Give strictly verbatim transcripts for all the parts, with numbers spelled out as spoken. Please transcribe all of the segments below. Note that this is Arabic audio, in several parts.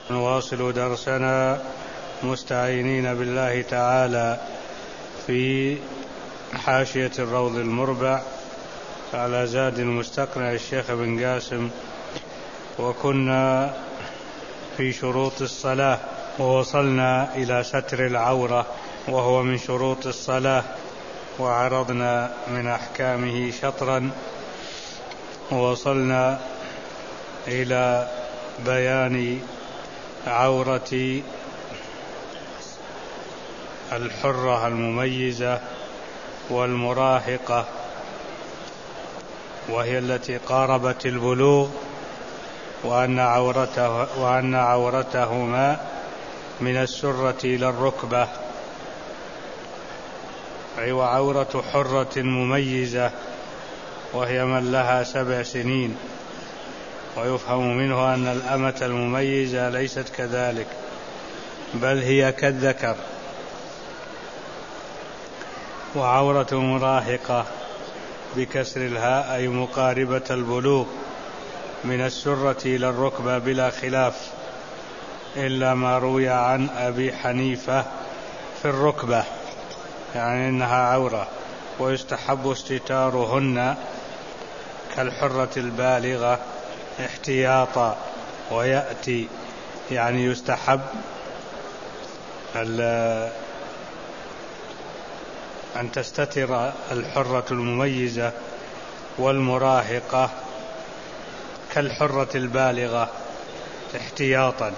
نواصل درسنا مستعينين بالله تعالى في حاشية الروض المربع على زاد المستقنع الشيخ بن قاسم، وكنا في شروط الصلاة ووصلنا إلى ستر العورة وهو من شروط الصلاة، وعرضنا من أحكامه شطرا، ووصلنا إلى بيان عورة الحرة المميزة والمراهقة، وهي التي قاربت البلوغ، وأن عورته وأن عورتهما من السرة إلى الركبة، أي وعورة حرة مميزة وهي من لها سبع سنين. ويفهم منه أن الأمة المميزة ليست كذلك، بل هي كالذكر. وعورة مراهقة بكسر الهاء أي مقاربة البلوغ من السرة إلى الركبة بلا خلاف، إلا ما روي عن أبي حنيفة في الركبة، يعني إنها عورة، ويستحب استتارهن كالحرة البالغة احتياطا. ويأتي يعني يستحب أن تستتر الحرة المميزة والمراهقة كالحرة البالغة احتياطا.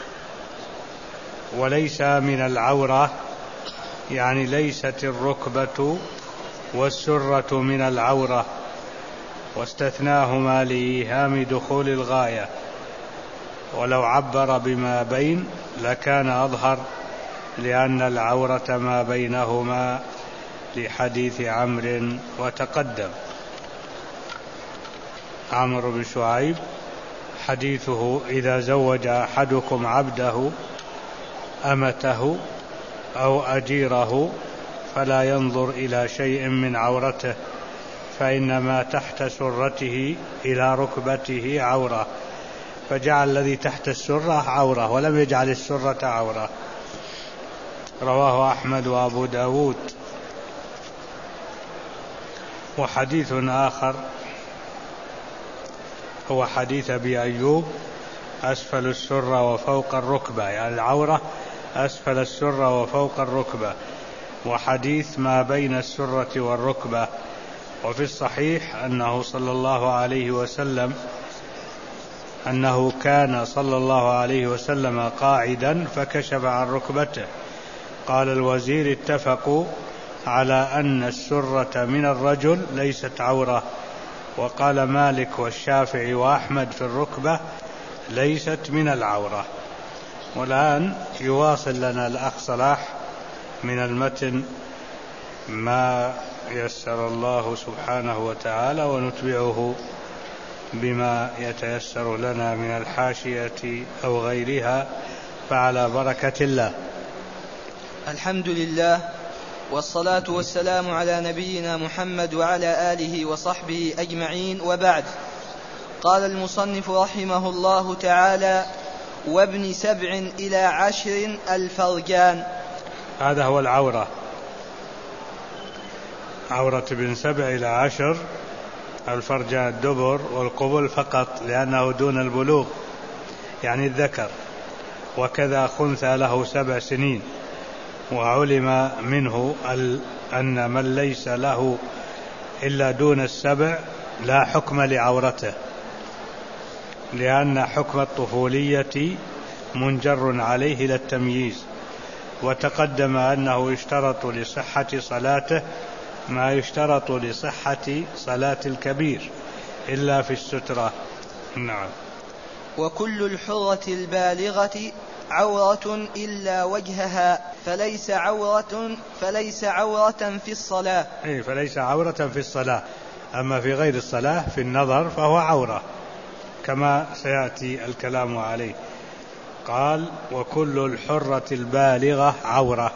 وليس من العورة يعني ليست الركبة والسرة من العورة، واستثناهما لإيهام دخول الغاية، ولو عبر بما بين لكان أظهر، لأن العورة ما بينهما لحديث عمرو وتقدم. عمرو بن شعيب حديثه: إذا زوج أحدكم عبده أمته أو أجيره فلا ينظر إلى شيء من عورته، فإنما تحت سرته إلى ركبته عورة، فجعل الذي تحت السرة عورة ولم يجعل السرة عورة. رواه أحمد وأبو داود. وحديث آخر هو حديث أبي أيوب: أسفل السرة وفوق الركبة، يعني العورة أسفل السرة وفوق الركبة. وحديث ما بين السرة والركبة. وفي الصحيح أنه صلى الله عليه وسلم أنه كان صلى الله عليه وسلم قاعدا فكشف عن ركبته. قال الوزير: اتفقوا على أن السرة من الرجل ليست عورة. وقال مالك والشافعي وأحمد في الركبة ليست من العورة. والآن يواصل لنا الأخ صلاح من المتن ما يسر الله سبحانه وتعالى، ونتبعه بما يتيسر لنا من الحاشية أو غيرها، فعلى بركة الله. الحمد لله، والصلاة والسلام على نبينا محمد وعلى آله وصحبه أجمعين، وبعد. قال المصنف رحمه الله تعالى: وابن سبع إلى عشر الفرجان. هذا هو العورة، عورة ابن سبع إلى عشر الفرجان الدبر والقبل فقط، لأنه دون البلوغ يعني الذكر. وكذا خنثى له سبع سنين. وعلم منه أن من ليس له إلا دون السبع لا حكم لعورته، لأن حكم الطفولية منجر عليه إلى التمييز. وتقدم أنه يشترط لصحة صلاته ما يشترط لصحة صلاة الكبير إلا في السترة. نعم. وكل الحرة البالغة عورة إلا وجهها، فليس عورة فليس عورة في الصلاة. أي فليس عورة في الصلاة، أما في غير الصلاة في النظر فهو عورة، كما سيأتي الكلام عليه. قال: وكل الحرة البالغة عورة،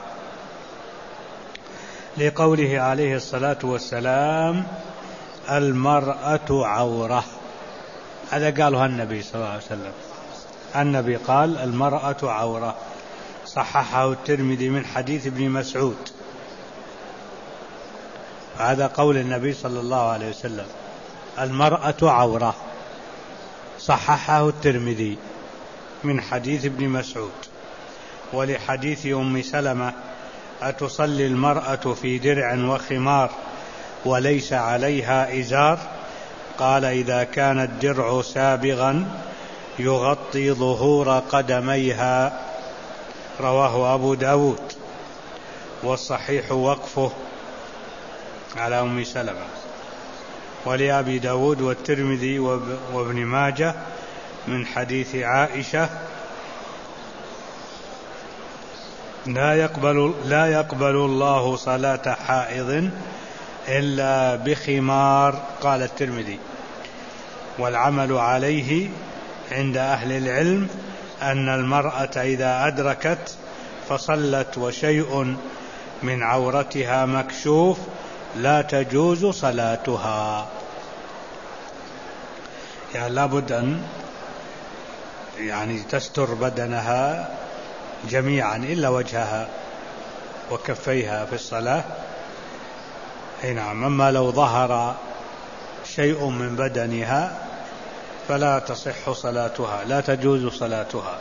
لقوله عليه الصلاة والسلام: المرأة عورة. هذا قالها النبي صلى الله عليه وسلم: النبي قال المرأة عورة، صححه الترمذي من حديث ابن مسعود. هذا قول النبي صلى الله عليه وسلم المرأة عورة، صححه الترمذي من حديث ابن مسعود. ولحديث أم سلمة أتصلي المرأة في درع وخمار وليس عليها إزار؟ قال إذا كان الدرع سابغا يغطي ظهور قدميها، رواه أبو داود. والصحيح وقفه على أم سلمة. ولأبي داود والترمذي وابن ماجه من حديث عائشة لا يقبل, لا يقبل الله صلاة حائض إلا بخمار، قال الترمذي. والعمل عليه عند أهل العلم أن المرأة إذا أدركت فصلت وشيء من عورتها مكشوف لا تجوز صلاتها، يعني لابد أن يعني تستر بدنها جميعا إلا وجهها وكفيها في الصلاة. نعم. أما لو ظهر شيء من بدنها فلا تصح صلاتها، لا تجوز صلاتها.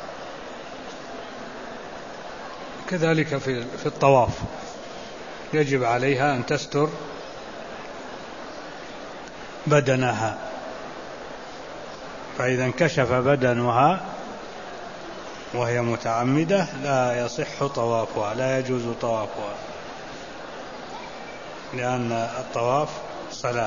كذلك في في الطواف يجب عليها أن تستر بدنها، فإذا انكشف بدنها وهي متعمدة لا يصح طوافها، لا يجوز طوافها، لأن الطواف صلاة.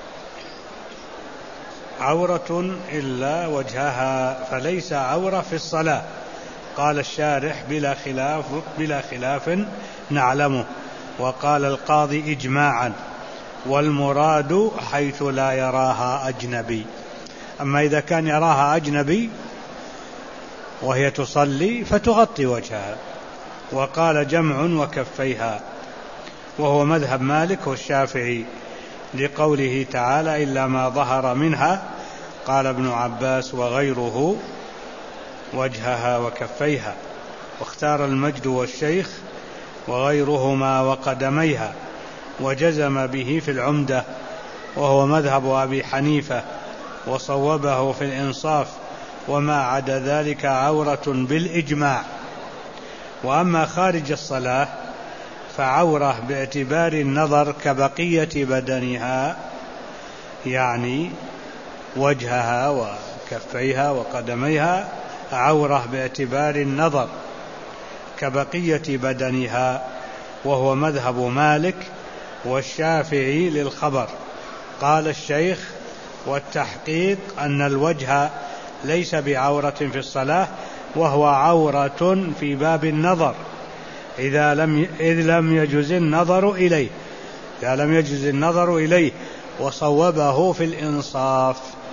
عورة إلا وجهها فليس عورة في الصلاة، قال الشارح بلا خلاف, بلا خلاف نعلمه. وقال القاضي إجماعا، والمراد حيث لا يراها أجنبي. أما إذا كان يراها أجنبي وهي تصلي فتغطي وجهها. وقال جمع وكفيها، وهو مذهب مالك والشافعي لقوله تعالى إلا ما ظهر منها. قال ابن عباس وغيره وجهها وكفيها. واختار المجد والشيخ وغيرهما وقدميها، وجزم به في العمدة، وهو مذهب أبي حنيفة، وصوبه في الإنصاف، وما عدا ذلك عورة بالإجماع. وأما خارج الصلاة فعورة باعتبار النظر كبقية بدنها، يعني وجهها وكفيها وقدميها عورة باعتبار النظر كبقية بدنها، وهو مذهب مالك والشافعي للخبر. قال الشيخ والتحقيق أن الوجه ليس بعورة في الصلاة، وهو عورة في باب النظر إذا لم إذ لم يجوز النظر إليه إذا لم يجوز النظر إليه وصوبه في الإنصاف.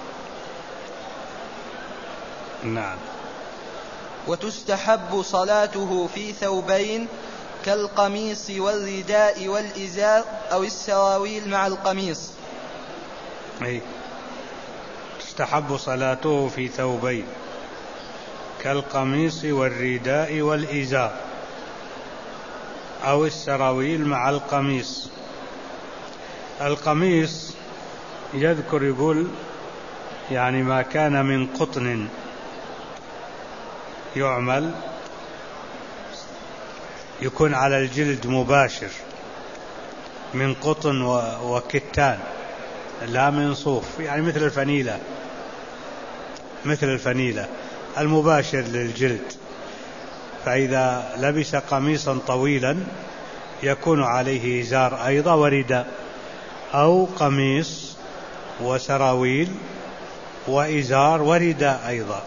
نعم. وتستحب صلاته في ثوبين كالقميص والرداء والإزار أو السراويل مع القميص. أي تستحب صلاته في ثوبين كالقميص والرداء والإزار أو السراويل مع القميص. القميص يذكر يقول يعني ما كان من قطن يعمل، يكون على الجلد مباشر، من قطن وكتان لا من صوف، يعني مثل الفنيلة مثل الفنيلة المباشر للجلد. فإذا لبس قميصا طويلا يكون عليه إزار أيضا ورداء، أو قميص وسراويل وإزار ورداء أيضا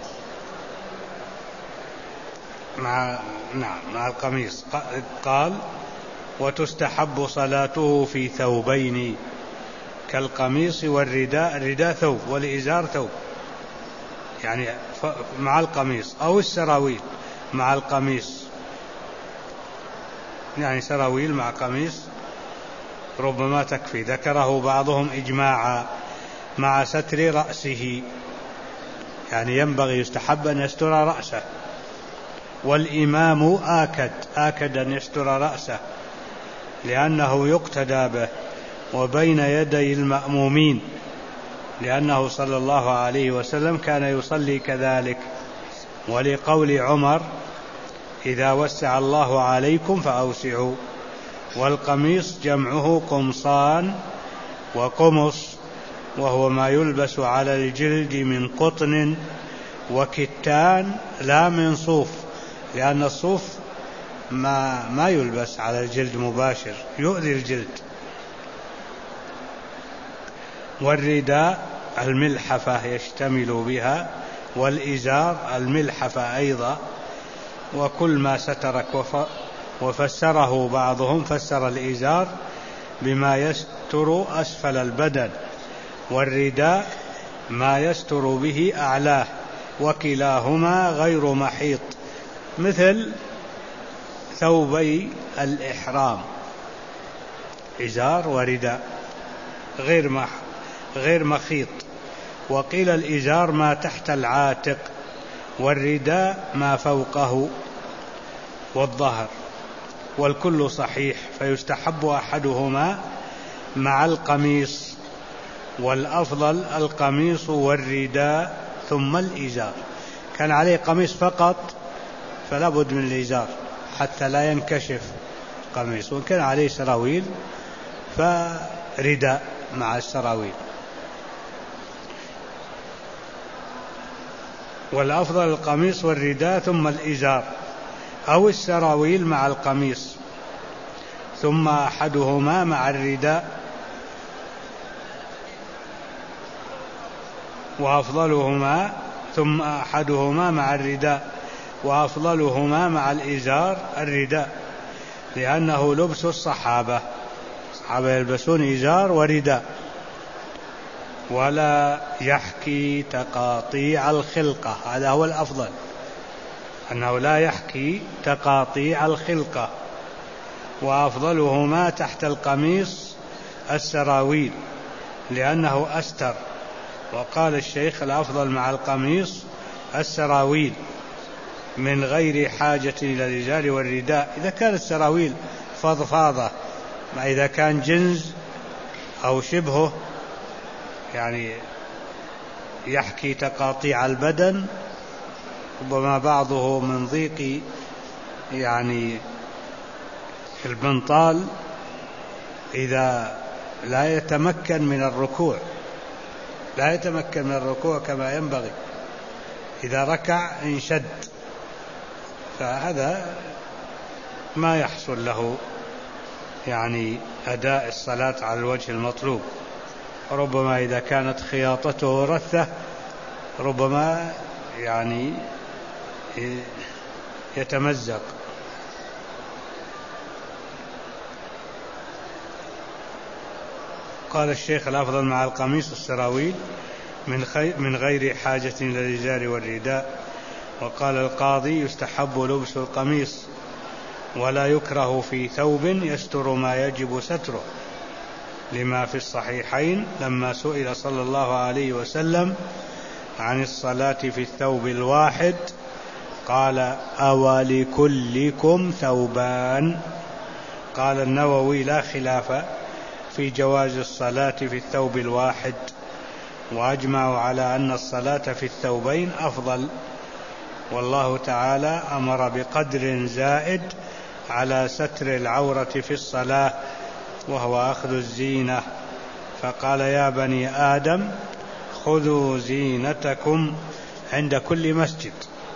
مع نعم مع القميص. قال وتستحب صلاته في ثوبين كالقميص والرداء، الرداء ثوب والإزار ثوب، يعني مع القميص، أو السراويل مع القميص، يعني سراويل مع قميص ربما تكفي. ذكره بعضهم إجماعا مع ستر رأسه، يعني ينبغي يستحب أن يستر رأسه. والإمام آكد آكد أن يستر رأسه لأنه يقتدى به وبين يدي المأمومين، لأنه صلى الله عليه وسلم كان يصلي كذلك، ولقول عمر إذا وسع الله عليكم فأوسعوا. والقميص جمعه قمصان وقمص، وهو ما يلبس على الجلد من قطن وكتان لا من صوف، لأن الصوف ما, ما يلبس على الجلد مباشر، يؤذي الجلد. والرداء الملحفة يشتمل بها، والإزار الملحفة أيضا، وكل ما سترك. وفسره بعضهم، فسر الإزار بما يستر أسفل البدن، والرداء ما يستر به أعلاه، وكلاهما غير محيط، مثل ثوبي الإحرام، إزار ورداء غير مح غير مخيط. وقيل الإزار ما تحت العاتق، والرداء ما فوقه والظهر، والكل صحيح، فيستحب أحدهما مع القميص، والأفضل القميص والرداء ثم الإزار. كان عليه قميص فقط فلا بد من الإزار حتى لا ينكشف قميص، وإن كان عليه سراويل فرداء مع السراويل. والأفضل القميص والرداء ثم الإزار، أو السراويل مع القميص ثم أحدهما مع الرداء، وأفضلهما ثم أحدهما مع الرداء وأفضلهما مع الإزار الرداء، لأنه لبس الصحابة، الصحابة يلبسون إزار ورداء. ولا يحكي تقاطيع الخلقة، هذا هو الأفضل، أنه لا يحكي تقاطيع الخلقة. وأفضلهما تحت القميص السراويل لأنه أستر. وقال الشيخ الأفضل مع القميص السراويل من غير حاجة إلى الإزار والرداء، إذا كانت السراويل فضفاضة، ما إذا كان جنز أو شبهه يعني يحكي تقاطيع البدن، ربما بعضه من ضيق يعني البنطال إذا لا يتمكن من الركوع لا يتمكن من الركوع كما ينبغي، إذا ركع انشد، فهذا ما يحصل له يعني أداء الصلاة على الوجه المطلوب. ربما إذا كانت خياطته رثة ربما يعني يتمزق. قال الشيخ الأفضل مع القميص السراويل من غير حاجة إلى الإزار والرداء. وقال القاضي يستحب لبس القميص ولا يكره في ثوب يستر ما يجب ستره، لما في الصحيحين لما سئل صلى الله عليه وسلم عن الصلاة في الثوب الواحد قال أولكلكم ثوبان. قال النووي لا خلاف في جواز الصلاة في الثوب الواحد، وأجمعوا على أن الصلاة في الثوبين أفضل، والله تعالى أمر بقدر زائد على ستر العورة في الصلاة وهو أخذ الزينة، فقال يا بني آدم خذوا زينتكم عند كل مسجد.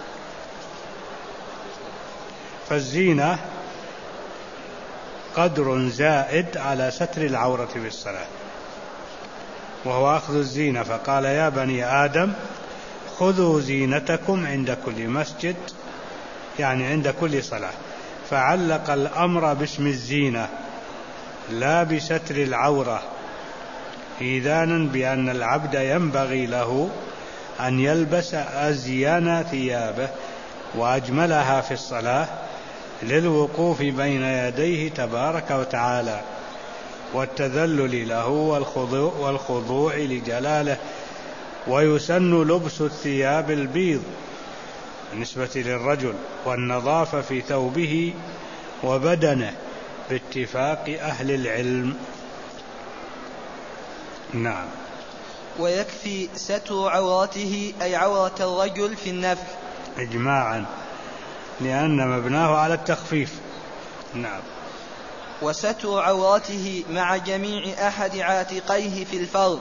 فالزينة قدر زائد على ستر العورة في الصلاة وهو أخذ الزينة، فقال يا بني آدم خذوا زينتكم عند كل مسجد، يعني عند كل صلاة، فعلق الأمر باسم الزينة لا بستر العورة، إذانا بأن العبد ينبغي له أن يلبس أزين ثيابه وأجملها في الصلاة للوقوف بين يديه تبارك وتعالى والتذلل له والخضوع, والخضوع لجلاله ويسن لبس الثياب البيض بالنسبة للرجل، والنظافة في ثوبه وبدنه باتفاق أهل العلم. نعم. ويكفي ستر عورته أي عورة الرجل في النفل إجماعا، لأن مبناه على التخفيف. نعم. وستر عورته مع جميع أحد عاتقيه في الفرض.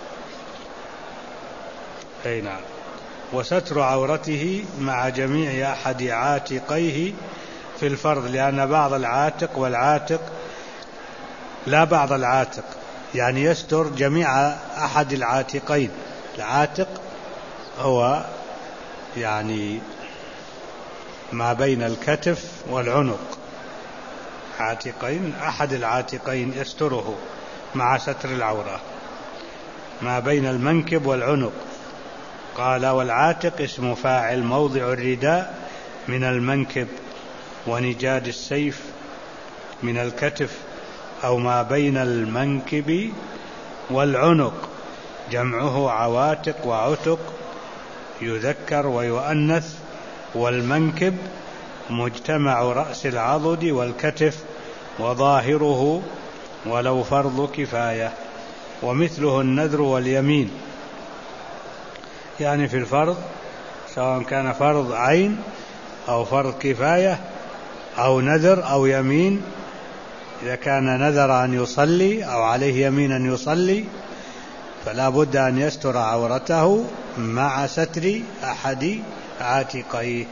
أي نعم. وستر عورته مع جميع أحد عاتقيه في الفرض، لأن بعض العاتق والعاتق لا بعض العاتق، يعني يستر جميع أحد العاتقين. العاتق هو يعني ما بين الكتف والعنق، عاتقين أحد العاتقين يستره مع ستر العورة ما بين المنكب والعنق. قال والعاتق اسم فاعل موضع الرداء من المنكب، ونجاد السيف من الكتف، أو ما بين المنكب والعنق، جمعه عواتق وعتق يذكر ويؤنث، والمنكب مجتمع رأس العضد والكتف وظاهره ولو فرض كفاية، ومثله النذر واليمين، يعني في الفرض سواء كان فرض عين أو فرض كفاية أو نذر أو يمين. إذا كان نذر أن يصلي أو عليه يمين أن يصلي فلا بد أن يستر عورته مع ستر أحد عاتقيه.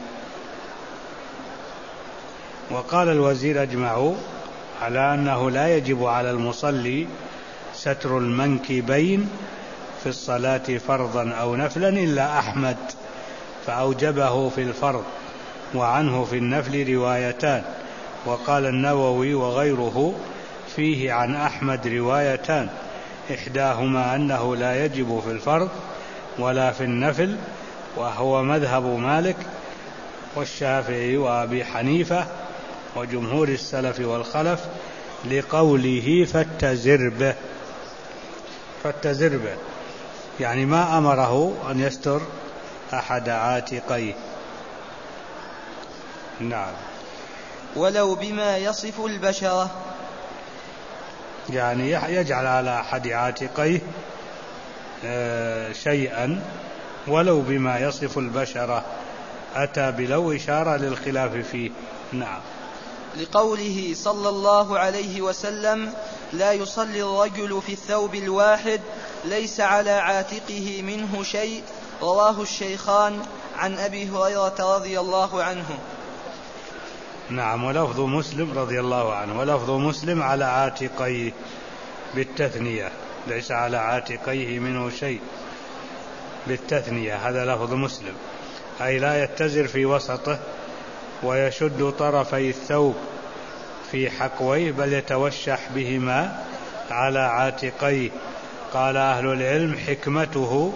وقال الوزير أجمعوا على أنه لا يجب على المصلي ستر المنكبين في الصلاة فرضا أو نفلا إلا أحمد، فأوجبه في الفرض، وعنه في النفل روايتان. وقال النووي وغيره فيه عن أحمد روايتان، إحداهما أنه لا يجب في الفرض ولا في النفل، وهو مذهب مالك والشافعي وأبي حنيفة وجمهور السلف والخلف، لقوله فاتزر به. فاتزر به يعني ما أمره أن يستر أحد عاتقيه. نعم. ولو بما يصف البشرة، يعني يجعل على أحد عاتقيه شيئا ولو بما يصف البشرة، أتى بلو إشارة للخلاف فيه. نعم. لقوله صلى الله عليه وسلم لا يصلي الرجل في الثوب الواحد ليس على عاتقه منه شيء، رواه الشيخان عن أبي هريرة رضي الله عنه. نعم. ولفظ مسلم رضي الله عنه، ولفظ مسلم على عاتقيه بالتثنية، ليس على عاتقيه منه شيء بالتثنية، هذا لفظ مسلم، أي لا يتزر في وسطه ويشد طرفي الثوب في حقويه، بل يتوشح بهما على عاتقيه. قال أهل العلم حكمته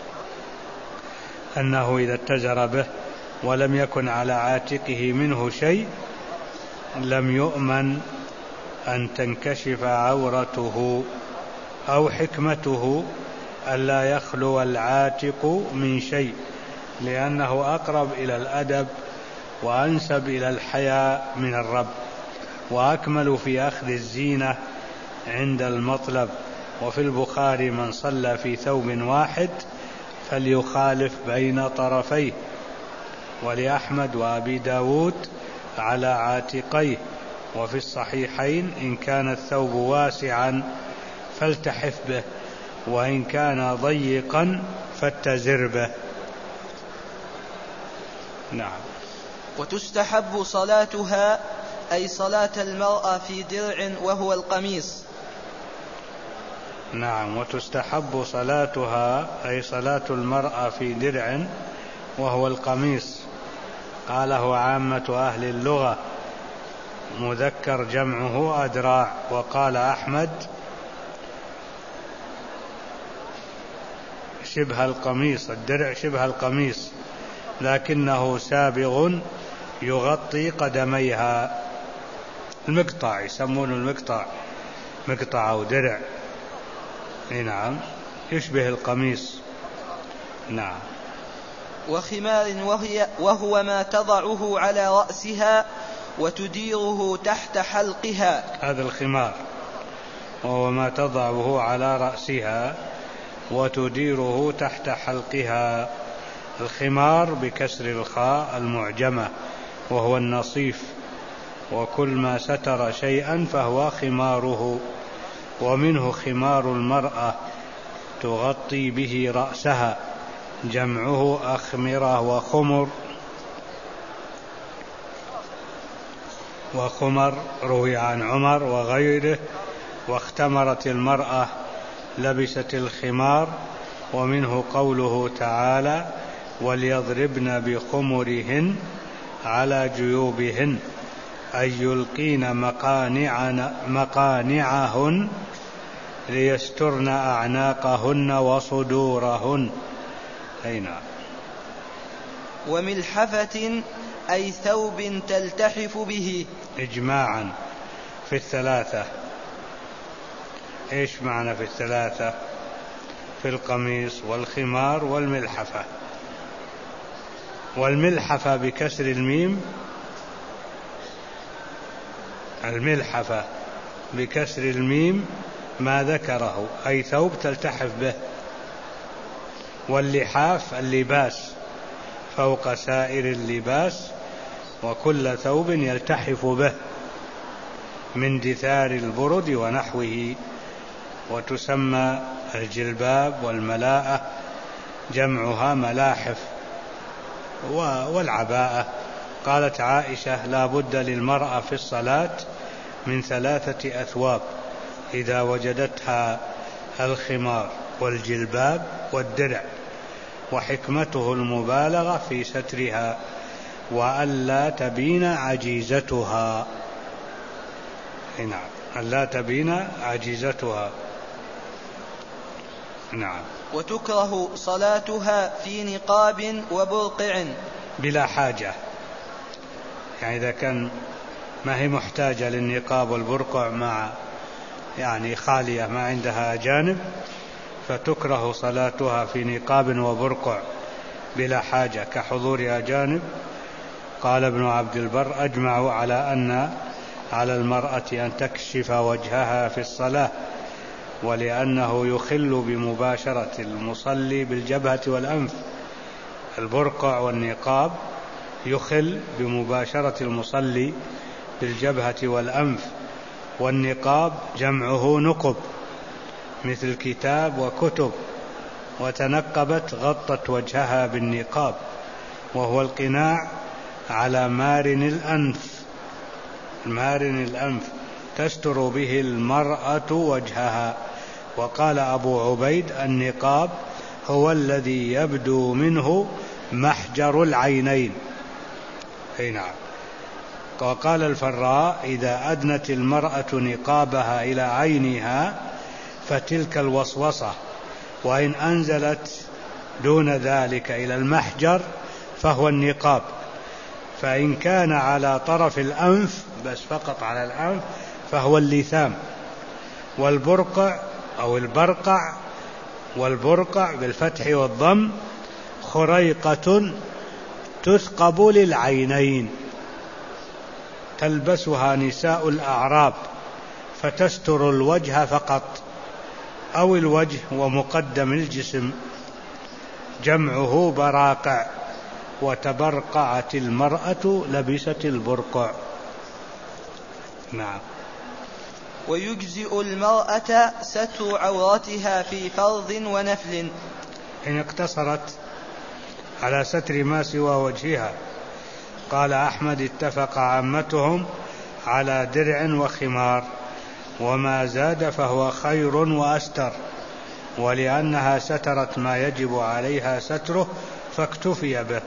أنه إذا اتزر به ولم يكن على عاتقه منه شيء لم يؤمن أن تنكشف عورته، أو حكمته ألا يخلو العاتق من شيء، لأنه أقرب إلى الأدب وأنسب إلى الحياء من الرب، وأكمل في أخذ الزينة عند المطلب. وفي البخاري من صلى في ثوب واحد فليخالف بين طرفيه. ولأحمد وأبي داود على عاتقيه. وفي الصحيحين إن كان الثوب واسعا فالتحف به، وإن كان ضيقا فاتزر به. نعم. وتستحب صلاتها أي صلاة المرأة في درع وهو القميص. نعم. وتستحب صلاتها أي صلاة المرأة في درع وهو القميص، قاله عامة أهل اللغة، مذكر جمعه أدراع. وقال أحمد شبه القميص، الدرع شبه القميص لكنه سابغ يغطي قدميها. المقطع يسمونه المقطع، مقطع أو درع. نعم، يشبه القميص نعم. وخمار وهي وهو ما تضعه على رأسها وتديره تحت حلقها. هذا الخمار وهو ما تضعه على رأسها وتديره تحت حلقها. الخمار بكسر الخاء المعجمة وهو النصيف، وكل ما ستر شيئا فهو خماره. ومنه خمار المرأة تغطي به رأسها، جمعه أخمرة وخمر وخمر روي عن عمر وغيره. واختمرت المرأة لبست الخمار. ومنه قوله تعالى وليضربن بخمرهن على جيوبهن أي يلقين مقانعهن ليسترن أعناقهن وصدورهن. أي نعم. وملحفة أي ثوب تلتحف به. إجماعا في الثلاثة. إيش معنى في الثلاثة؟ في القميص والخمار والملحفة. والملحفة بكسر الميم، الملحفة بكسر الميم ما ذكره أي ثوب تلتحف به. واللحاف اللباس فوق سائر اللباس، وكل ثوب يلتحف به من دثار البرد ونحوه. وتسمى الجلباب والملاءة جمعها ملاحف. والعباءة قالت عائشة لا بد للمرأة في الصلاة من ثلاثة أثواب إذا وجدتها الخمار والجلباب والدرع، وحكمته المبالغة في سترها وألا تبين عجيزتها. نعم، ألا تبين عجيزتها. نعم. وتكره صلاتها في نقاب وبرقع بلا حاجة، يعني إذا كان ما هي محتاجة للنقاب والبرقع مع يعني خالية ما عندها أجانب، فتكره صلاتها في نقاب وبرقع بلا حاجة كحضور أجانب. قال ابن عبد البر أجمعوا على أن على المرأة أن تكشف وجهها في الصلاة، ولأنه يخل بمباشرة المصلي بالجبهة والأنف. البرقع والنقاب يخل بمباشرة المصلي بالجبهة والأنف. والنقاب جمعه نقب مثل كتاب وكتب، وتنقبت غطت وجهها بالنقاب، وهو القناع على مارن الأنف. مارن الأنف تستر به المرأة وجهها. وقال أبو عبيد النقاب هو الذي يبدو منه محجر العينين. أي نعم. وقال الفراء إذا أدنت المرأة نقابها إلى عينها فتلك الوسوسة، وإن أنزلت دون ذلك إلى المحجر فهو النقاب. فإن كان على طرف الأنف بس فقط على الأنف فهو اللثام. والبرقع أو البرقع والبرقع بالفتح والضم خريقة تثقب للعينين تلبسها نساء الأعراب فتستر الوجه فقط، أو الوجه ومقدم الجسم، جمعه براقع. وتبرقعت المرأة لبست البرقع. نعم. ويجزئ المرأة ستر عورتها في فرض ونفل إن اقتصرت على ستر ما سوى وجهها. قال أحمد اتفق عامتهم على درع وخمار، وما زاد فهو خير وأستر، ولأنها سترت ما يجب عليها ستره فاكتفي به.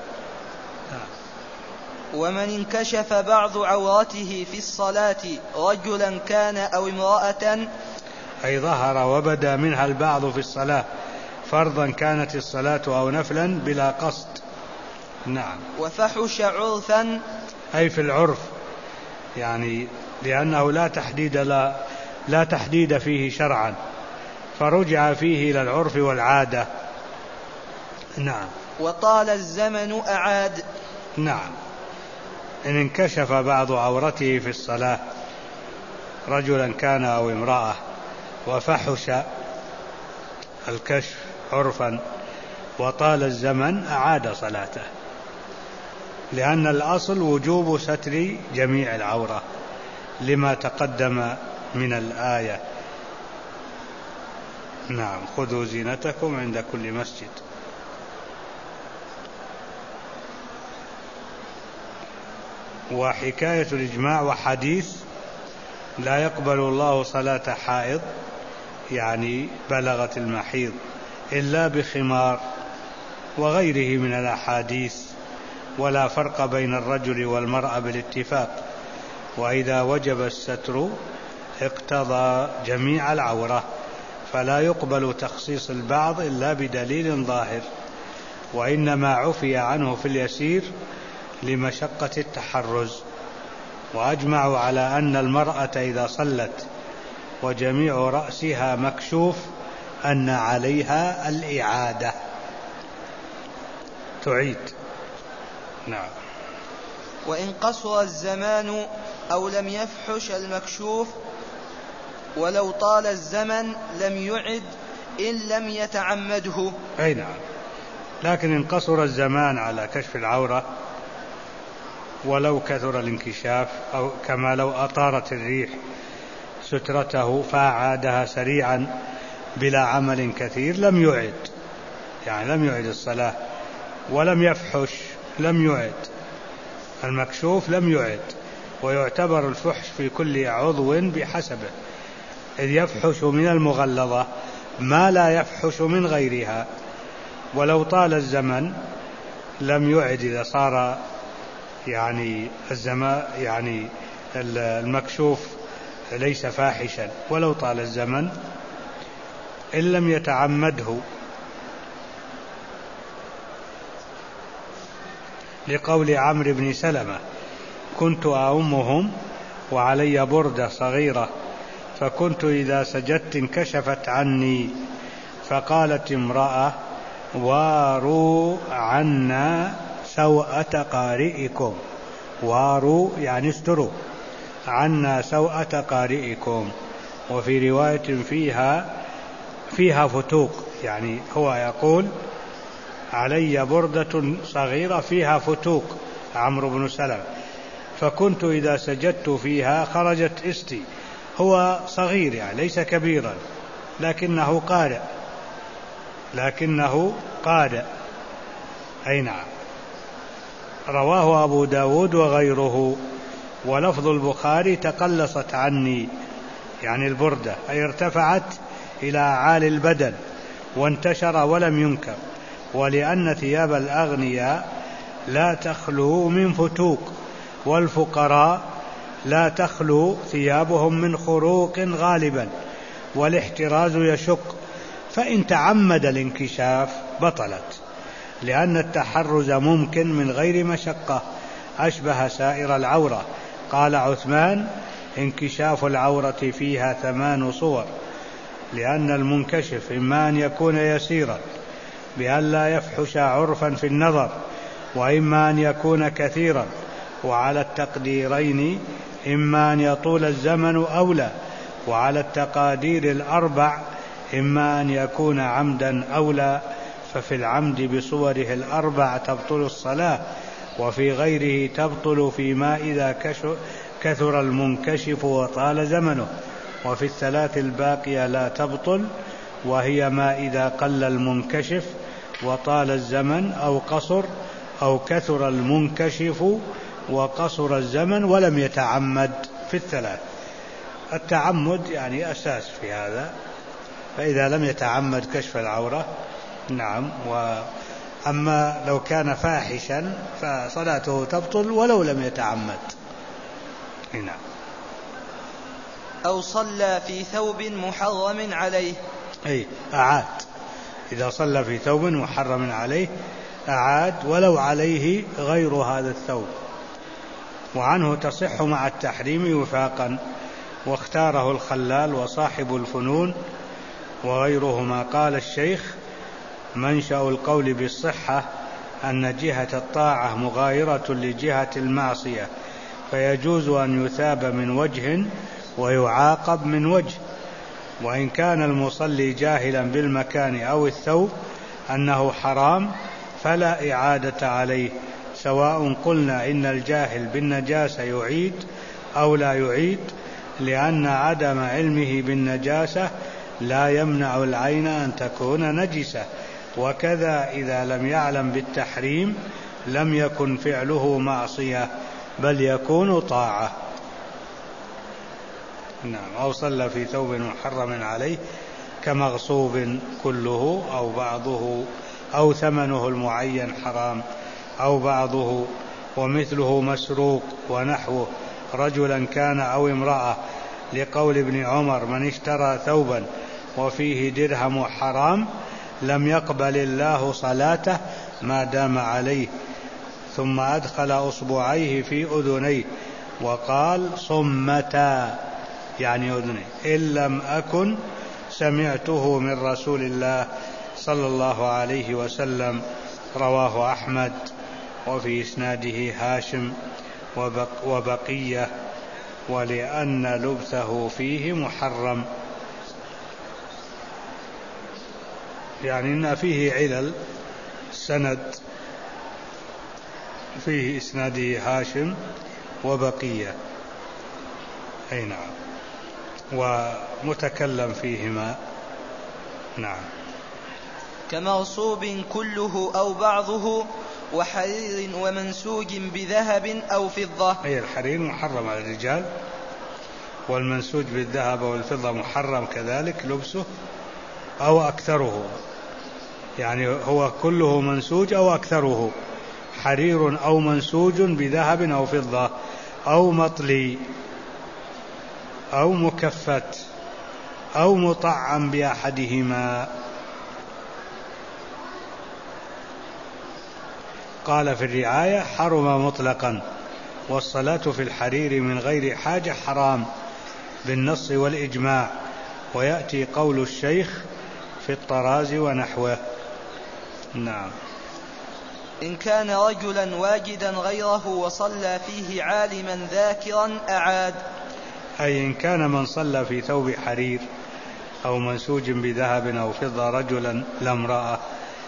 ومن انكشف بعض عورته في الصلاة رجلا كان أو امرأة، أي ظهر وبدا منها البعض في الصلاة فرضا كانت الصلاة أو نفلا بلا قصد. نعم. وفحش عرفا، أي في العرف، يعني لأنه لا تحديد لا, لا تحديد فيه شرعا، فرجع فيه إلى العرف والعادة. نعم. وطال الزمن أعاد. نعم. إن انكشف بعض عورته في الصلاة، رجلا كان أو امرأة، وفحش الكشف عرفا وطال الزمن، أعاد صلاته، لأن الأصل وجوب ستر جميع العورة لما تقدم من الآية. نعم. خذوا زينتكم عند كل مسجد. وحكاية الإجماع وحديث لا يقبل الله صلاة حائض، يعني بلغت المحيض، إلا بخمار، وغيره من الأحاديث، ولا فرق بين الرجل والمرأة بالاتفاق، وإذا وجب الستر اقتضى جميع العورة، فلا يقبل تخصيص البعض إلا بدليل ظاهر، وإنما عفي عنه في اليسير لمشقة التحرز. وأجمعوا على أن المرأة إذا صلت وجميع رأسها مكشوف أن عليها الإعادة، تعيد. نعم. وإن قصر الزمان أو لم يفحش المكشوف ولو طال الزمن لم يعد إن لم يتعمده. أي نعم. لكن إن قصر الزمان على كشف العورة ولو كثر الانكشاف، أو كما لو أطارت الريح سترته فأعادها سريعا بلا عمل كثير، لم يعد، يعني لم يعد الصلاة. ولم يفحش، لم يعد المكشوف، لم يعد. ويعتبر الفحش في كل عضو بحسبه، إذ يفحش من المغلظة ما لا يفحش من غيرها. ولو طال الزمن لم يعد إذا صار يعني الزمان يعني المكشوف ليس فاحشا، ولو طال الزمن إن لم يتعمده، لقول عمرو بن سلمة: كنت أؤمهم وعلي بردة صغيرة، فكنت إذا سجدت انكشفت عني، فقالت امرأة: واروا عنا سوءة قارئكم. واروا يعني استروا عنا سوءة قارئكم. وفي رواية فيها فيها فتوق، يعني هو يقول علي بردة صغيرة فيها فتوق عمرو بن سلمة، فكنت إذا سجدت فيها خرجت استي. هو صغير يعني ليس كبيرا، لكنه قارئ لكنه قارئ أي نعم. رواه أبو داود وغيره. ولفظ البخاري: تقلصت عني، يعني البردة، أي ارتفعت إلى أعالي البدن وانتشر ولم ينكر. ولأن ثياب الأغنياء لا تخلو من فتوق، والفقراء لا تخلو ثيابهم من خروق غالبا، والاحتراز يشق، فإن تعمد الانكشاف بطلت، لأن التحرز ممكن من غير مشقة، أشبه سائر العورة. قال عثمان: انكشاف العورة فيها ثمان صور، لأن المنكشف إما أن يكون يسيرا بأن لا يفحش عرفا في النظر، وإما أن يكون كثيرا، وعلى التقديرين إما أن يطول الزمن أو لا، وعلى التقادير الأربع إما أن يكون عمدا أو لا، ففي العمد بصوره الأربع تبطل الصلاة، وفي غيره تبطل فيما إذا كثر المنكشف وطال زمنه، وفي الثلاث الباقية لا تبطل، وهي ما إذا قل المنكشف وطال الزمن، أو قصر أو كثر المنكشف وقصر الزمن ولم يتعمد في الثلاث. التعمد يعني أساس في هذا، فإذا لم يتعمد كشف العورة نعم. وأما لو كان فاحشا فصلاته تبطل ولو لم يتعمد. نعم. أو صلى في ثوب محرم عليه، أي أعاد. إذا صلى في ثوب محرم عليه أعاد ولو عليه غير هذا الثوب. وعنه تصح مع التحريم وفاقا، واختاره الخلال وصاحب الفنون وغيرهما. قال الشيخ: منشأ القول بالصحة أن جهة الطاعة مغايرة لجهة المعصية، فيجوز أن يثاب من وجه ويعاقب من وجه. وإن كان المصلي جاهلا بالمكان أو الثوب أنه حرام فلا إعادة عليه، سواء قلنا إن الجاهل بالنجاسة يعيد أو لا يعيد، لأن عدم علمه بالنجاسة لا يمنع العين أن تكون نجسة. وكذا إذا لم يعلم بالتحريم لم يكن فعله معصية بل يكون طاعة. نعم. أو صلى في ثوب محرم عليه كمغصوب كله أو بعضه أو ثمنه المعين حرام أو بعضه، ومثله مسروق ونحوه رجلا كان أو امرأة، لقول ابن عمر: من اشترى ثوبا وفيه درهم حرام لم يقبل الله صلاته ما دام عليه. ثم أدخل أصبعيه في أذنيه وقال: صمتا، يعني أذني، إن لم أكن سمعته من رسول الله صلى الله عليه وسلم. رواه أحمد، وفي إسناده هاشم وبق وبقية، ولأن لبسه فيه محرم، يعني إن فيه علل سند، فيه إسناده هاشم وبقية، أي نعم، ومتكلم فيهما. نعم. كمغصوب كله أو بعضه، وحرير ومنسوج بذهب أو فضة. أي الحرير محرم على الرجال، والمنسوج بالذهب والفضة محرم كذلك لبسه أو أكثره، يعني هو كله منسوج أو أكثره، حرير أو منسوج بذهب أو فضة أو مطلي أو مكفت أو مطعم بأحدهما. قال في الرعاية: حرم مطلقا، والصلاة في الحرير من غير حاجة حرام بالنص والإجماع. ويأتي قول الشيخ في الطراز ونحوه. نعم. إن كان رجلا واجدا غيره وصلى فيه عالما ذاكرا أعاد. أي إن كان من صلى في ثوب حرير أو منسوج بذهب أو فضة رجلا لا امرأة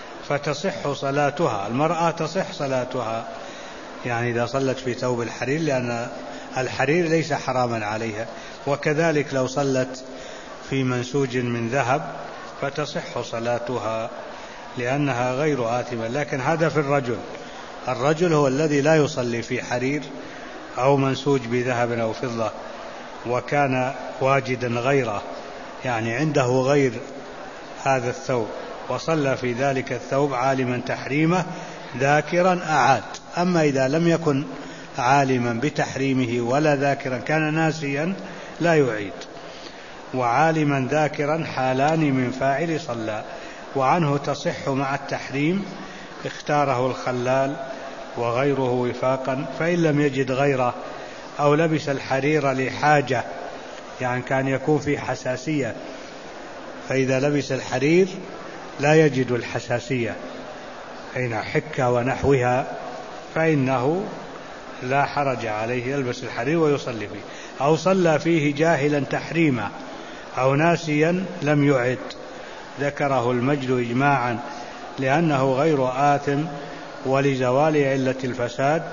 فتصح صلاتها، المرأة تصح صلاتها، يعني إذا صلت في ثوب الحرير، لأن الحرير ليس حراما عليها. وكذلك لو صلت في منسوج من ذهب فتصح صلاتها لأنها غير آثمة. لكن هذا في الرجل، الرجل هو الذي لا يصلي في حرير أو منسوج بذهب أو فضة وكان واجدا غيره، يعني عنده غير هذا الثوب وصلى في ذلك الثوب عالما تحريمه ذاكرا أعاد. أما إذا لم يكن عالما بتحريمه ولا ذاكرا، كان ناسيا، لا يعيد. وعالما ذاكرا حالان من فاعل صلى. وعنه تصح مع التحريم، اختاره الخلال وغيره وفاقا. فإن لم يجد غيره أو لبس الحرير لحاجة، يعني كان يكون في حساسية، فإذا لبس الحرير لا يجد الحساسية حين حكة ونحوها فإنه لا حرج عليه، يلبس الحرير ويصلي فيه. أو صلى فيه جاهلا تحريما أو ناسيا لم يعد، ذكره المجد إجماعا، لأنه غير آثم ولزوال علة الفساد.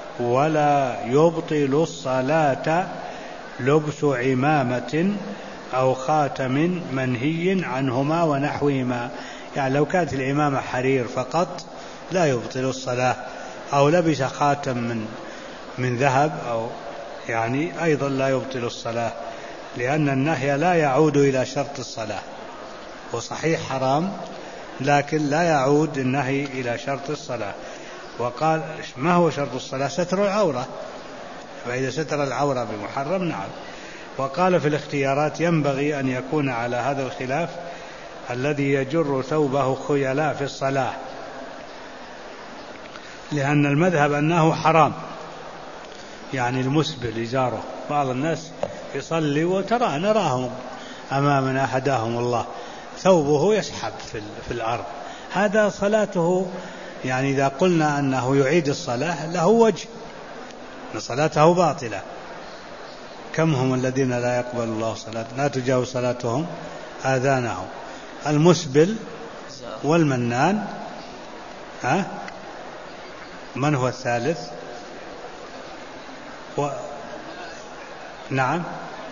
ولا يبطل الصلاة لبس عمامة أو خاتم منهي عنهما ونحوهما، يعني لو كانت العمامة حرير فقط لا يبطل الصلاة، أو لبس خاتم من من ذهب أو يعني أيضا لا يبطل الصلاة، لأن النهي لا يعود إلى شرط الصلاة. وصحيح حرام، لكن لا يعود النهي إلى شرط الصلاة. وقال: ما هو شرط الصلاة؟ ستر العورة، فإذا ستر العورة بمحرم نعم. وقال في الاختيارات: ينبغي أن يكون على هذا الخلاف الذي يجر ثوبه خيلاء في الصلاة، لأن المذهب أنه حرام، يعني المسبل إزاره. بعض الناس يصلي وترى نراهم أمامنا هداهم الله ثوبه يسحب في الأرض، هذا صلاته، يعني إذا قلنا أنه يعيد الصلاة له وجه، أن صلاته باطلة. كم هم الذين لا يقبل الله صلاة، لا تجاوز صلاتهم آذانهم. المسبل والمنان، ها؟ من هو الثالث؟ و... نعم.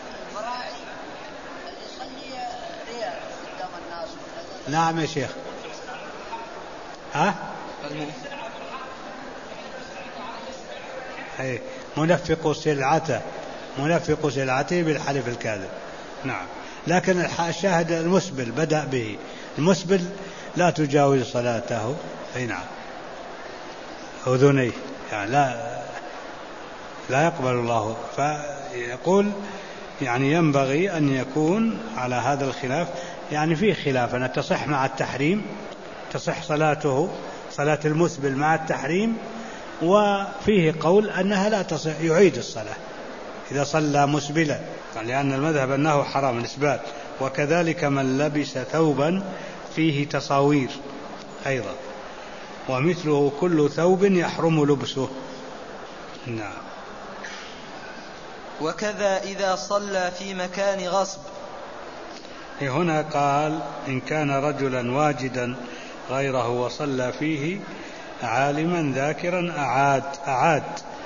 نعم يا شيخ. ها؟ أي منفق سلعته، منفق سلعته بالحلف الكاذب. نعم. لكن الشاهد المسبل بدأ به، المسبل لا تجاوز صلاته. أي نعم. أذنيه يعني لا لا يقبل الله. فيقول يعني ينبغي أن يكون على هذا الخلاف، يعني فيه خلاف أن تصح مع التحريم، تصح صلاته صلاة المسبل مع التحريم، وفيه قول أنها لا تصح، يعيد الصلاة إذا صلى مسبلا، لأن المذهب أنه حرام الإسبال. وكذلك من لبس ثوبا فيه تصاوير أيضا، ومثله كل ثوب يحرم لبسه. نعم. وكذا إذا صلى في مكان غصب. هنا قال إن كان رجلا واجدا غيره وصلى فيه عالما ذاكرا أعاد أعاد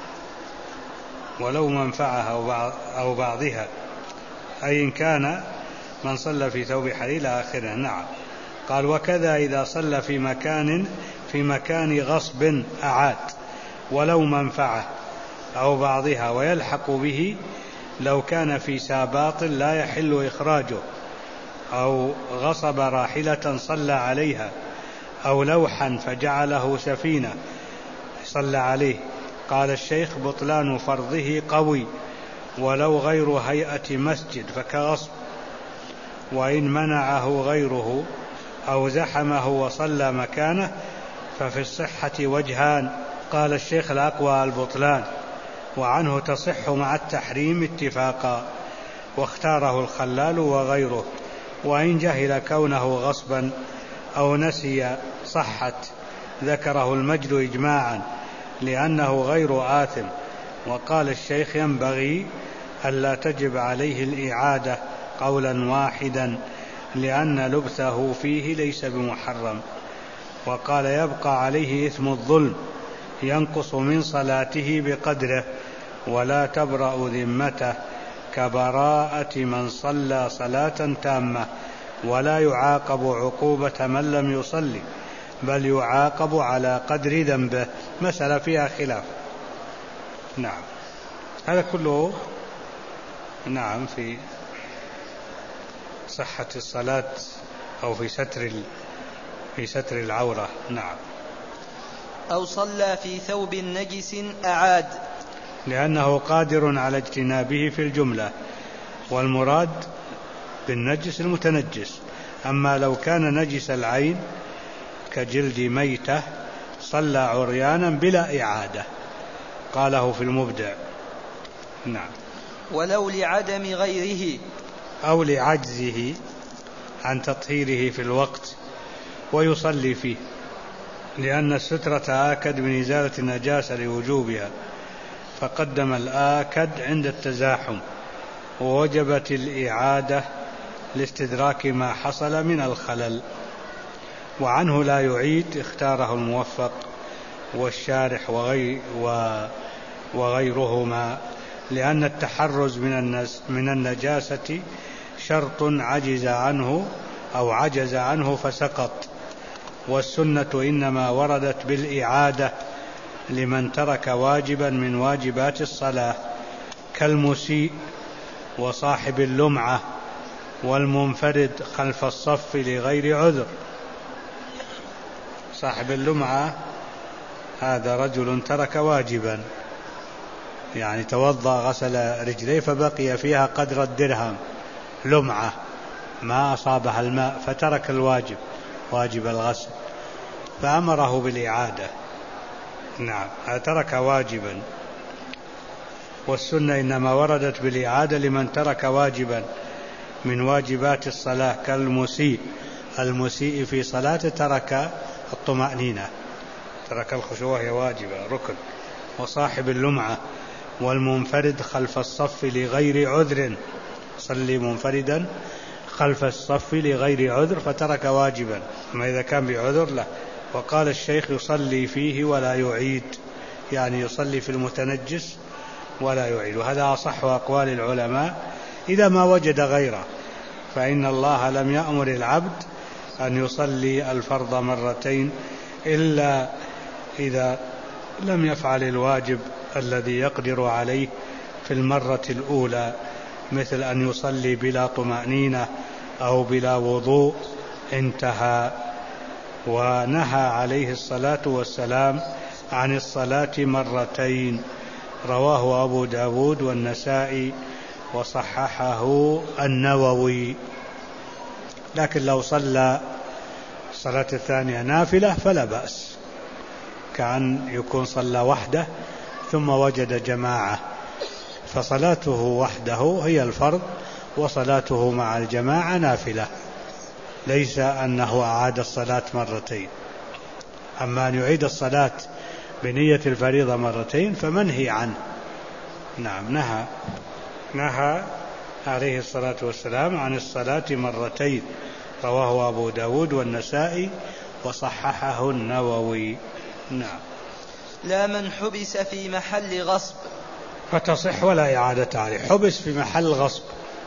ولو منفعها أو بعضها، أي إن كان من صلى في ثوب حرير إلى آخره. نعم. قال وكذا إذا صلى في مكان في مكان غصب أعاد ولو منفعه أو بعضها، ويلحق به لو كان في ساباط لا يحل إخراجه، أو غصب راحلة صلى عليها، أو لوحا فجعله سفينة صلى عليه. قال الشيخ بطلان فرضه قوي ولو غير هيئة مسجد فكغصب، وإن منعه غيره أو زحمه وصلى مكانه ففي الصحة وجهان. قال الشيخ الأقوى البطلان، وعنه تصح مع التحريم اتفاقا، واختاره الخلال وغيره. وإن جهل كونه غصبا أو نسي صحت، ذكره المجد إجماعا لأنه غير آثم. وقال الشيخ ينبغي ألا تجب عليه الإعادة قولا واحدا، لأن لبثه فيه ليس بمحرم. وقال يبقى عليه إثم الظلم ينقص من صلاته بقدره، ولا تبرأ ذمته كبراءة من صلى صلاة تامة، ولا يعاقب عقوبة من لم يصلي، بل يعاقب على قدر ذنبه. مسألة فيها خلاف. نعم. هذا كله نعم في صحة الصلاة أو في ستر في ستر العورة. نعم. أو صلى في ثوب نجس أعاد، لأنه قادر على اجتنابه في الجملة، والمراد بالنجس المتنجس. أما لو كان نجس العين كجلد ميتة صلى عريانا بلا إعادة، قاله في المبدع. نعم. ولو لعدم غيره أو لعجزه عن تطهيره في الوقت ويصلي فيه، لأن السترة آكد من إزالة النجاسة لوجوبها، فقدم الآكد عند التزاحم، ووجبت الإعادة لاستدراك ما حصل من الخلل. وعنه لا يعيد، اختاره الموفق والشارح وغير وغيرهما، لأن التحرز من النجاسة شرط عجز عنه أو عجز عنه فسقط. والسنة إنما وردت بالإعادة لمن ترك واجبا من واجبات الصلاة، كالمسيء وصاحب اللمعة والمنفرد خلف الصف لغير عذر. صاحب اللمعة هذا رجل ترك واجبا، يعني توضأ غسل رجليه فبقي فيها قدر الدرهم لمعة ما أصابها الماء، فترك الواجب واجب الغسل فأمره بالإعادة. نعم. ترك واجبا. والسنة إنما وردت بالإعادة لمن ترك واجبا من واجبات الصلاة، كالمسيء المسيء في صلاته ترك الطمأنينة، ترك الخشوع هي واجبة ركن، وصاحب اللمعة والمنفرد خلف الصف لغير عذر، صلي منفردا خلف الصف لغير عذر فترك واجبا، ما إذا كان بعذر له. وقال الشيخ يصلي فيه ولا يعيد، يعني يصلي في المتنجس ولا يعيد، وهذا أصح أقوال العلماء إذا ما وجد غيره، فإن الله لم يأمر العبد أن يصلي الفرض مرتين إلا إذا لم يفعل الواجب الذي يقدر عليه في المرة الأولى، مثل أن يصلي بلا طمأنينة أو بلا وضوء انتهى. ونهى عليه الصلاة والسلام عن الصلاة مرتين، رواه أبو داود والنسائي وصححه النووي. لكن لو صلى الصلاة الثانية نافلة فلا بأس، كأن يكون صلى وحده ثم وجد جماعة، فصلاته وحده هي الفرض وصلاته مع الجماعة نافلة، ليس أنه أعاد الصلاة مرتين. أما أن يعيد الصلاة بنية الفريضة مرتين فمنهي عنه. نعم، نهى نهى عليه الصلاة والسلام عن الصلاة مرتين، رواه أبو داود والنسائي وصححه النووي. نعم. لا من حبس في محل غصب فتصح ولا إعادة عليه. حبس في محل غصب،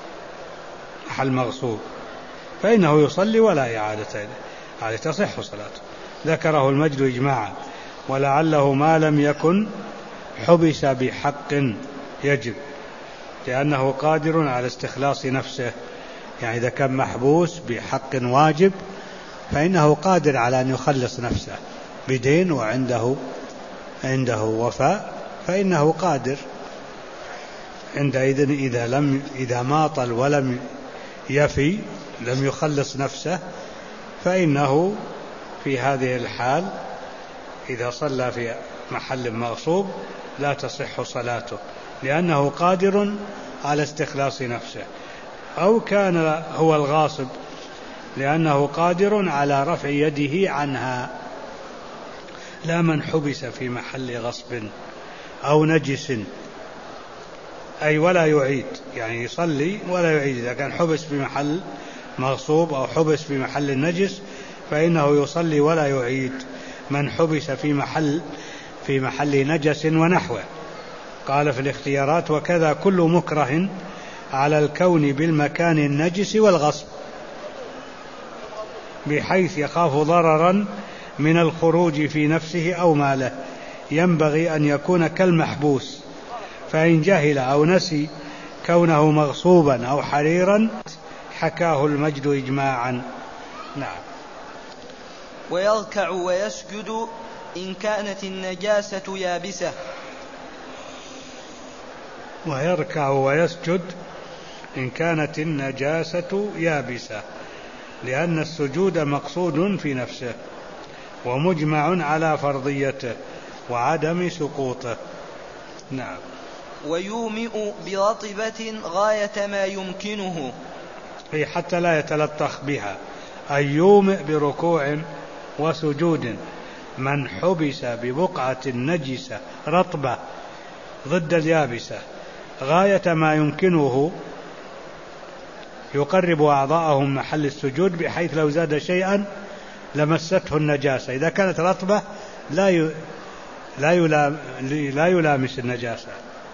محل مغصوب، فإنه يصلي ولا إعادة عليه، تصح صلاته. ذكره المجد إجماعا، ولعله ما لم يكن حبس بحق يجب، لأنه قادر على استخلاص نفسه، يعني إذا كان محبوس بحق واجب فإنه قادر على أن يخلص نفسه بدين وعنده عنده وفاء، فإنه قادر عندئذ إذا لم إذا ماطل ولم يفي لم يخلص نفسه، فإنه في هذه الحال إذا صلى في محل مغصوب لا تصح صلاته، لأنه قادر على استخلاص نفسه، أو كان هو الغاصب لأنه قادر على رفع يده عنها. لا من حبس في محل غصب أو نجس، أي ولا يعيد، يعني يصلي ولا يعيد. إذا كان حبس في محل مغصوب أو حبس في محل النجس فإنه يصلي ولا يعيد. من حبس في محل في محل نجس ونحوه، قال في الاختيارات: وكذا كل مكره على الكون بالمكان النجس والغصب، بحيث يخاف ضررا من الخروج في نفسه أو ماله، ينبغي أن يكون كالمحبوس، فإن جهل أو نسي كونه مغصوبا أو حريرا حكاه المجد إجماعا. نعم. ويركع ويسجد إن كانت النجاسة يابسة. ويركع ويسجد إن كانت النجاسة يابسة، لأن السجود مقصود في نفسه ومجمع على فرضيته وعدم سقوطه. نعم. ويومئ برطبة غاية ما يمكنه، أي حتى لا يتلطخ بها، أي يومئ بركوع وسجود. من حبس ببقعة نجسة رطبة ضد اليابسة غاية ما يمكنه، يقرب أعضاءه من محل السجود بحيث لو زاد شيئا لمسته النجاسة. إذا كانت رطبة لا ي... لا, يلام... لا يلامس النجاسة.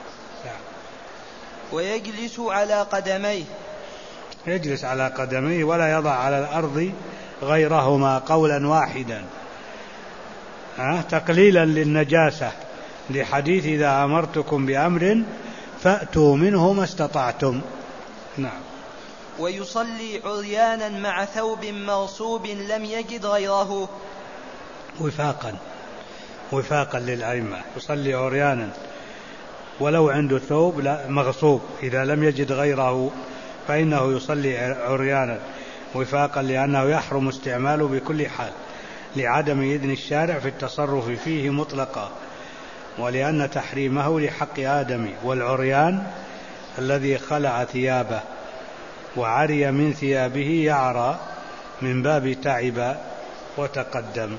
ويجلس على قدميه، يجلس على قدميه ولا يضع على الأرض غيرهما قولا واحدا، أه؟ تقليلا للنجاسة، لحديث: إذا أمرتكم بأمر فأتوا منه ما استطعتم. نعم. ويصلي عريانا مع ثوب مغصوب لم يجد غيره، وفاقا وفاقا للأئمة، يصلي عريانا ولو عنده ثوب لا مغصوب، إذا لم يجد غيره فإنه يصلي عريانا وفاقا، لأنه يحرم استعماله بكل حال، لعدم إذن الشارع في التصرف فيه مطلقا، ولأن تحريمه لحق آدم. والعريان الذي خلع ثيابه وعري من ثيابه يعرى من باب تعب وتقدم.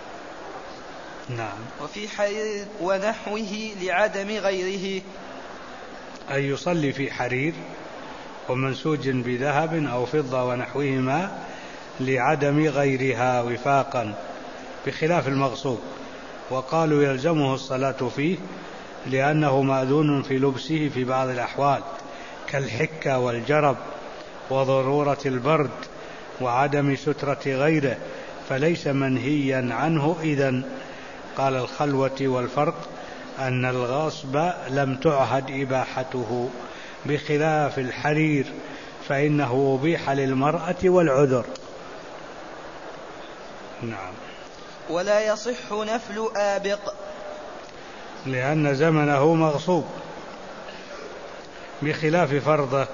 نعم. وفي حرير ونحوه لعدم غيره، أن يصلي في حرير ومنسوج بذهب أو فضة ونحوهما لعدم غيرها وفاقا بخلاف المغصوب، وقالوا يلزمه الصلاة فيه لأنه مأذون في لبسه في بعض الأحوال كالحكة والجرب وضرورة البرد وعدم سترة غيره، فليس منهيا عنه إذن. قال الخلوة والفرق أن الغصب لم تعهد إباحته بخلاف الحرير فإنه أبيح للمرأة والعذر. نعم. ولا يصح نفل آبق لأن زمنه مغصوب بخلاف فرضه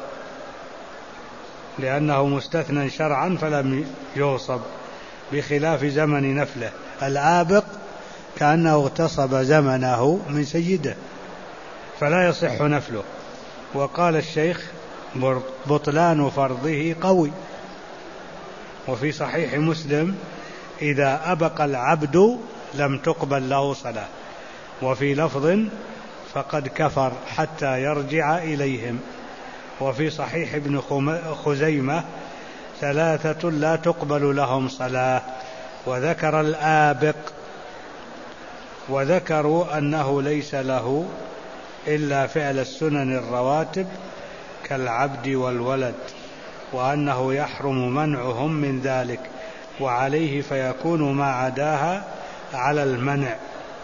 لأنه مستثنى شرعا فلم يغصب بخلاف زمن نفله. الآبق كأنه اغتصب زمنه من سيده فلا يصح نفله. وقال الشيخ بطلان فرضه قوي. وفي صحيح مسلم إذا أبق العبد لم تقبل له صلاة، وفي لفظ فقد كفر حتى يرجع إليهم. وفي صحيح ابن خزيمة ثلاثة لا تقبل لهم صلاة، وذكر الآبق، وذكروا أنه ليس له إلا فعل السنن الرواتب كالعبد والولد، وأنه يحرم منعهم من ذلك، وعليه فيكون ما عداها على المنع.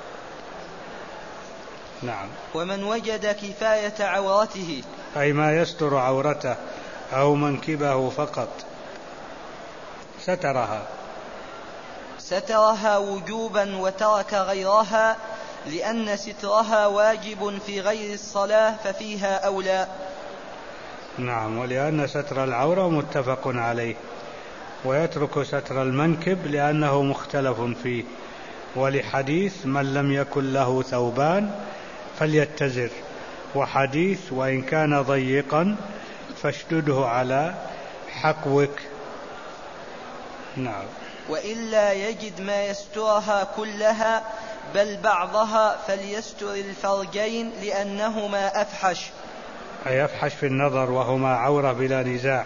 نعم. ومن وجد كفاية عورته أي ما يستر عورته أو منكبه فقط سترها سترها وجوبا وترك غيرها، لأن سترها واجب في غير الصلاة ففيها أولى. نعم. ولأن ستر العورة متفق عليه، ويترك ستر المنكب لأنه مختلف فيه، ولحديث من لم يكن له ثوبان فليتزر، وحديث وإن كان ضيقا فاشدده على حقوك. نعم. وإلا يجد ما يسترها كلها بل بعضها فليستر الفرجين لأنهما أفحش، أي أفحش في النظر وهما عورة بلا نزاع،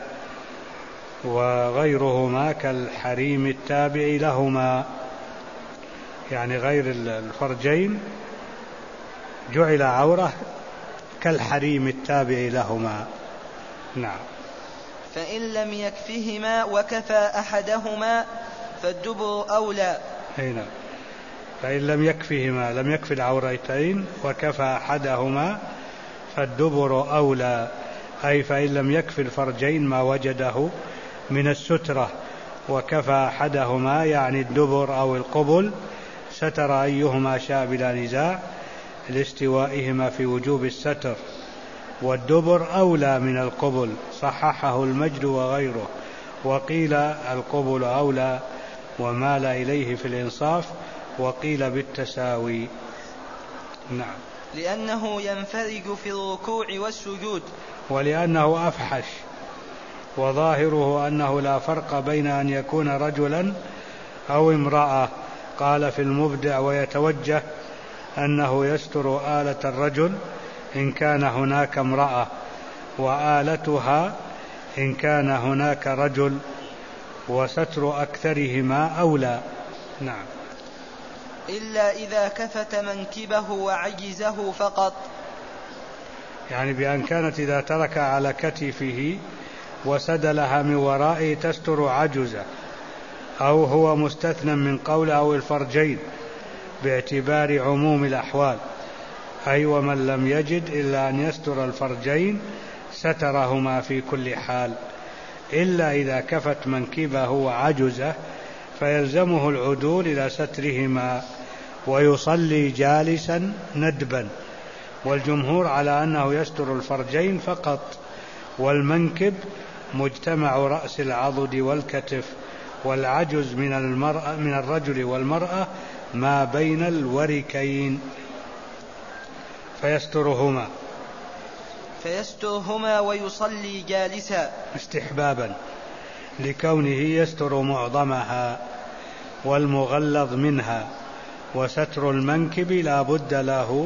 وغيرهما كالحريم التابع لهما، يعني غير الفرجين جعل عورة كالحريم التابع لهما. نعم. فإن لم يكفهما وكفى أحدهما فالدبر أولى. هنا فإن لم يكفهما، لم يكفي العورتين وكفى أحدهما فالدبر أولى، أي فإن لم يكفي الفرجين ما وجده من السترة وكفى أحدهما يعني الدبر أو القبل، ستر أيهما شاء بلا نزاع لاستوائهما في وجوب الستر، والدبر أولى من القبل، صححه المجد وغيره، وقيل القبل أولى ومال إليه في الإنصاف، وقيل بالتساوي. نعم. لأنه ينفرج في الركوع والسجود، ولأنه أفحش، وظاهره أنه لا فرق بين أن يكون رجلا أو امرأة. قال في المبدع ويتوجه أنه يستر آلة الرجل إن كان هناك امرأة، وآلتها إن كان هناك رجل، وستر أكثرهما أولى. نعم. إلا إذا كفت منكبه وعجزه فقط، يعني بأن كانت إذا ترك على كتفه وسدلها من ورائه تستر عجزه، أو هو مستثنى من قول أو الفرجين باعتبار عموم الأحوال، أي ومن لم يجد إلا أن يستر الفرجين سترهما في كل حال، إلا إذا كفت منكبه وعجزه فيلزمه العدول إلى سترهما ويصلي جالسا ندبا. والجمهور على أنه يستر الفرجين فقط، والمنكب مجتمع رأس العضد والكتف، والعجز من المرأة من الرجل والمرأة ما بين الوركين، فيسترهما فيسترهما ويصلي جالسا استحبابا، لكونه يستر معظمها والمغلظ منها، وستر المنكب لا بد له،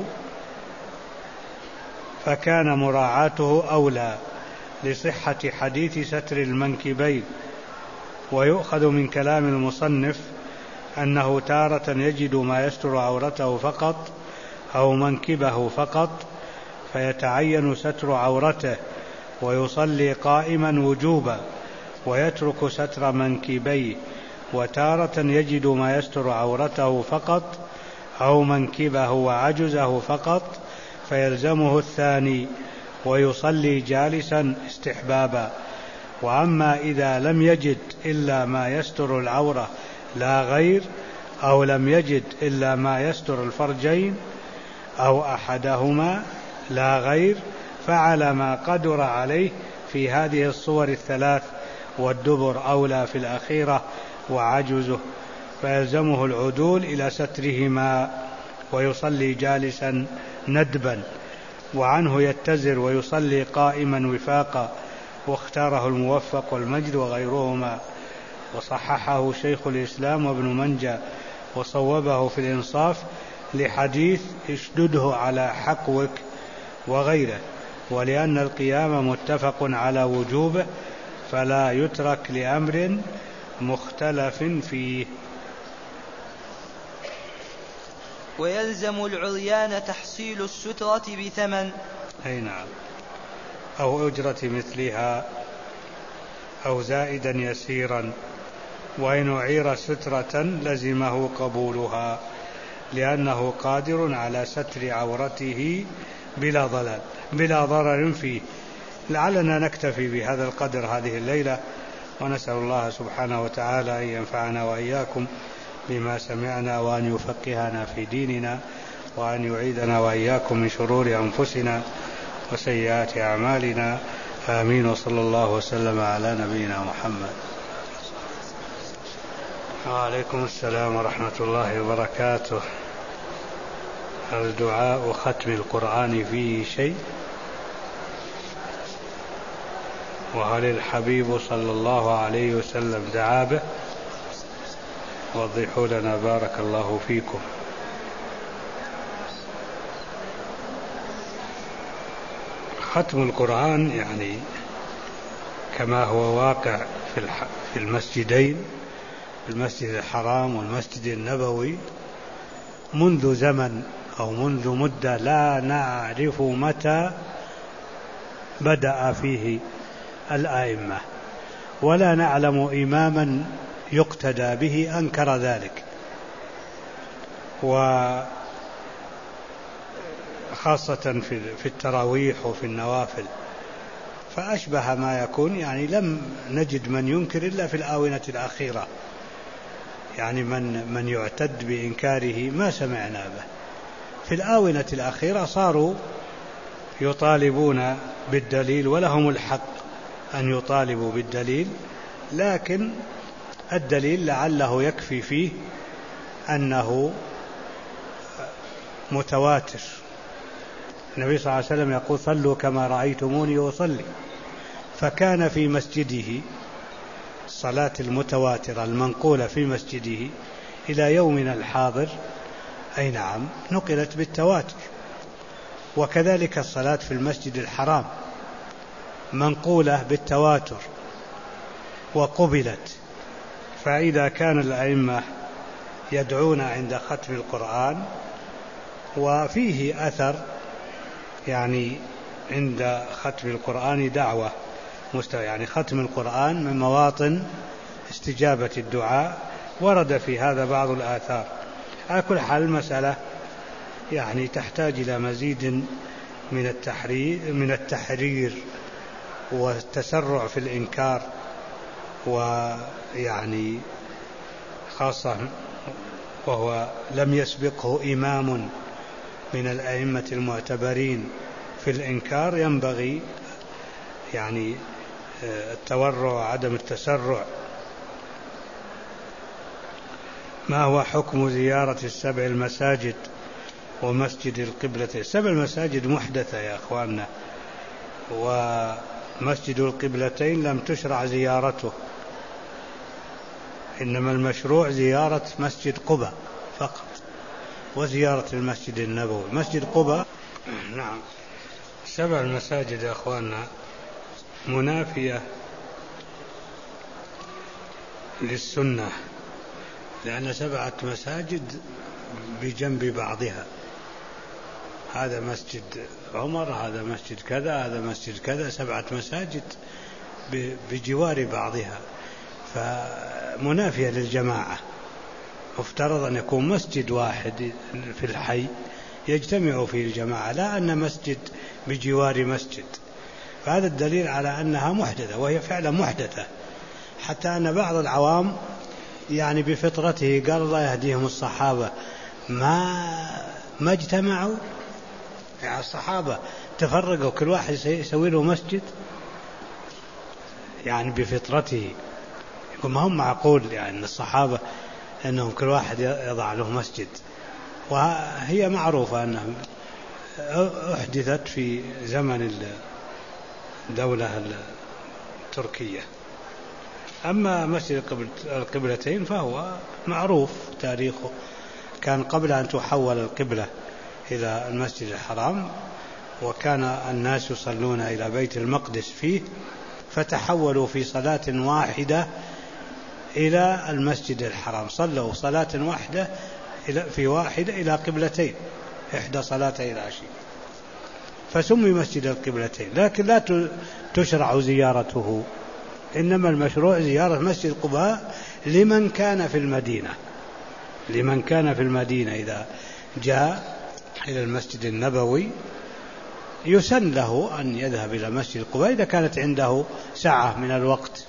فكان مراعاته أولى لصحة حديث ستر المنكبين. ويؤخذ من كلام المصنف أنه تارة يجد ما يستر عورته فقط أو منكبه فقط فيتعين ستر عورته ويصلي قائما وجوبا ويترك ستر منكبيه، وتارة يجد ما يستر عورته فقط أو منكبه وعجزه فقط فيلزمه الثاني ويصلي جالسا استحبابا. وأما إذا لم يجد إلا ما يستر العورة لا غير، أو لم يجد إلا ما يستر الفرجين أو أحدهما لا غير، فعلى ما قدر عليه في هذه الصور الثلاث، والدبر أولى في الأخيرة وعجزه، فيلزمه العدول إلى سترهما ويصلي جالسا ندبا. وعنه يتزر ويصلي قائما وفاقا، واختاره الموفق والمجد وغيرهما، وصححه شيخ الإسلام وابن منجى وصوبه في الإنصاف لحديث اشدده على حقوك وغيره، ولأن القيام متفق على وجوبه فلا يترك لأمر مختلف فيه. ويلزم العريان تحصيل السترة بثمن، أي نعم، أو أجرة مثلها أو زائدا يسيرا، وإن أعير سترة لزمه قبولها لأنه قادر على ستر عورته بلا ضلال بلا ضرر فيه. لعلنا نكتفي بهذا القدر هذه الليلة، ونسأل الله سبحانه وتعالى أن ينفعنا وإياكم بما سمعنا، وأن يفقهنا في ديننا، وأن يعيدنا وإياكم من شرور أنفسنا وسيئات أعمالنا، آمين. وصلى الله وسلم على نبينا محمد. وعليكم السلام ورحمة الله وبركاته. الدعاء ختم القرآن فيه شيء؟ وهل الحبيب صلى الله عليه وسلم دعا به؟ وضحوا لنا بارك الله فيكم. ختم القرآن يعني كما هو واقع في المسجدين، المسجد الحرام والمسجد النبوي، منذ زمن أو منذ مدة لا نعرف متى بدأ فيه الآئمة، ولا نعلم إماما يقتدى به أنكر ذلك، وخاصة في التراويح وفي النوافل، فأشبه ما يكون يعني لم نجد من ينكر إلا في الآونة الأخيرة، يعني من من يعتد بإنكاره ما سمعنا به. في الآونة الأخيرة صاروا يطالبون بالدليل، ولهم الحق أن يطالبوا بالدليل، لكن الدليل لعله يكفي فيه أنه متواتر. النبي صلى الله عليه وسلم يقول صلوا كما رأيتموني أصلي، فكان في مسجده الصلاة المتواترة المنقولة في مسجده إلى يومنا الحاضر، أي نعم، نقلت بالتواتر. وكذلك الصلاة في المسجد الحرام منقولة بالتواتر وقبلت. فإذا كان الأئمة يدعون عند ختم القرآن، وفيه أثر يعني عند ختم القرآن دعوة مستوى، يعني ختم القرآن من مواطن استجابة الدعاء، ورد في هذا بعض الآثار. على كل حال المسألة يعني تحتاج إلى مزيد من التحرير من التحرير والتسرع في الإنكار، ويعني خاصة وهو لم يسبقه إمام من الأئمة المعتبرين في الإنكار، ينبغي يعني التورع وعدم التسرع. ما هو حكم زيارة السبع المساجد ومسجد القبلة؟ السبع المساجد محدثة يا أخواننا، ومسجد القبلتين لم تشرع زيارته إنما المشروع زيارة مسجد قباء فقط وزيارة المسجد النبوي. مسجد قباء نعم سبع المساجد يا أخواننا منافية للسنة، لأن سبعة مساجد بجنب بعضها، هذا مسجد عمر، هذا مسجد كذا، هذا مسجد كذا، سبعة مساجد بجوار بعضها، فمنافية للجماعة. مفترض أن يكون مسجد واحد في الحي يجتمع فيه الجماعة، لا أن مسجد بجوار مسجد. فهذا الدليل على أنها محدثة، وهي فعلا محدثة، حتى أن بعض العوام يعني بفطرته قال الله يهديهم الصحابة ما ما اجتمعوا، يعني الصحابة تفرقوا كل واحد يسوي له مسجد، يعني بفطرته يقول ما هم معقول يعني الصحابة أنهم كل واحد يضع له مسجد. وهي معروفة أنها أحدثت في زمن الدولة التركية. أما مسجد القبلتين فهو معروف تاريخه، كان قبل أن تحول القبلة إلى المسجد الحرام، وكان الناس يصلون إلى بيت المقدس فيه، فتحولوا في صلاة واحدة إلى المسجد الحرام، صلوا صلاة واحدة في واحدة إلى قبلتين، إحدى صلاتي العشي، فسمي مسجد القبلتين. لكن لا تشرع زيارته، إنما المشروع زيارة مسجد قباء لمن كان في المدينة، لمن كان في المدينة إذا جاء إلى المسجد النبوي يسن له أن يذهب إلى مسجد قباء إذا كانت عنده ساعة من الوقت.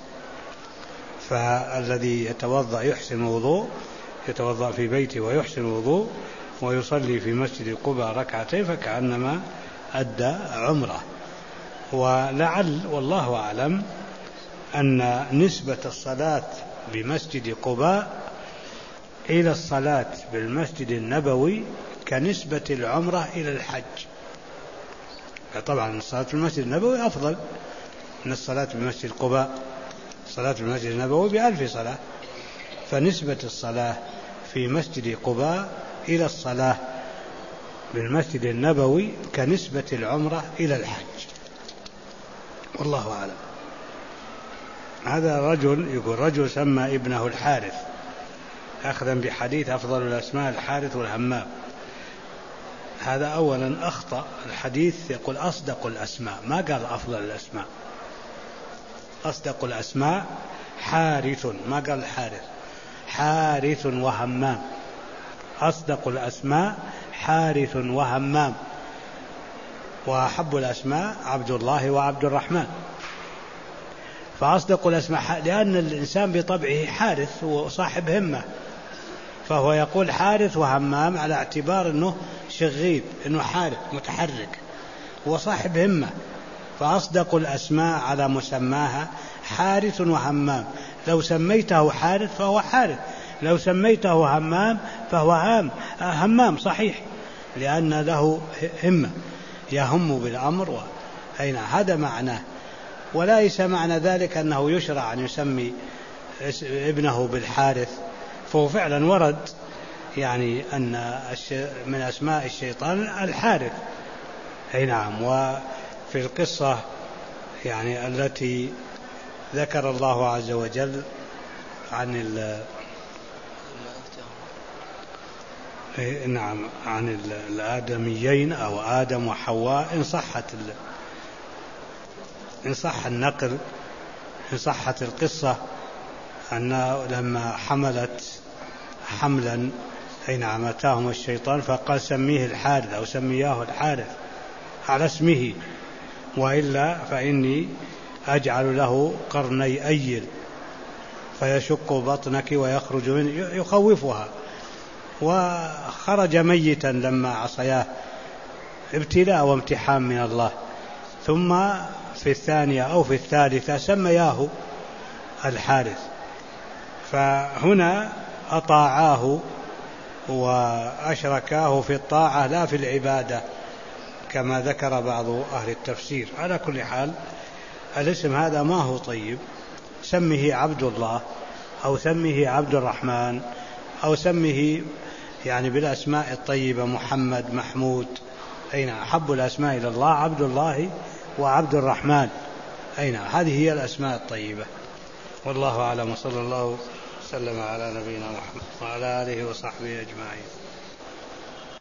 فالذي يتوضأ يحسن وضوء يتوضأ في بيته ويحسن وضوء ويصلي في مسجد قباء ركعتين فكأنما أدى عمره. ولعل والله أعلم أن نسبة الصلاة بمسجد قباء إلى الصلاة بالمسجد النبوي كنسبة العمرة إلى الحج. طبعا الصلاة في المسجد النبوي أفضل من الصلاة بمسجد قباء، الصلاة في المسجد النبوي بألف صلاة، فنسبة الصلاة في مسجد قباء إلى الصلاة بالمسجد النبوي كنسبة العمرة إلى الحج، والله أعلم. هذا رجل يقول رجل سمى ابنه الحارث أخذا بحديث أفضل الأسماء الحارث والهمام. هذا أولا أخطأ، الحديث يقول أصدق الأسماء، ما قال أفضل الأسماء. أصدق الأسماء حارث، ما قال الحارث، حارث وهمام. أصدق الأسماء حارث وهمام، وأحب الأسماء عبد الله وعبد الرحمن. فأصدق الأسماء لأن الإنسان بطبعه حارث وصاحب همة، فهو يقول حارث وهمام على اعتبار أنه شغيب، أنه حارث متحرك وصاحب همة. فأصدق الأسماء على مسماها حارث وهمام. لو سميته حارث فهو حارث، لو سميته همام فهو هام همام صحيح، لأن له همة يهم بالأمر أين هذا معناه. وليس معنى ذلك أنه يشرع أن يسمي ابنه بالحارث، فهو فعلا ورد يعني أن من أسماء الشيطان الحارث. أي نعم. وفي القصة يعني التي ذكر الله عز وجل عن ال نعم عن الآدميين أو آدم وحواء، إن صحت إن صح النقل، إن صحت القصة، أن لما حملت حملا أي نعم أتاهم الشيطان فقال سميه الحارث أو سمياه الحارث على اسمه، وإلا فإني أجعل له قرني أيل فيشق بطنك ويخرج منه، يخوفها. وخرج ميتا لما عصياه، ابتلاء وامتحان من الله. ثم في الثانية أو في الثالثة سمياه الحارث، فهنا أطاعاه وأشركاه في الطاعة لا في العبادة كما ذكر بعض أهل التفسير. على كل حال الاسم هذا ما هو طيب، سمه عبد الله أو سمه عبد الرحمن، أو سمه يعني بالأسماء الطيبة محمد، محمود. أين أحب الأسماء إلى الله عبد الله وعبد الرحمن. أين هذه هي الأسماء الطيبة. والله أعلم، وصلى الله وسلم على نبينا محمد وعلى آله وصحبه أجمعين.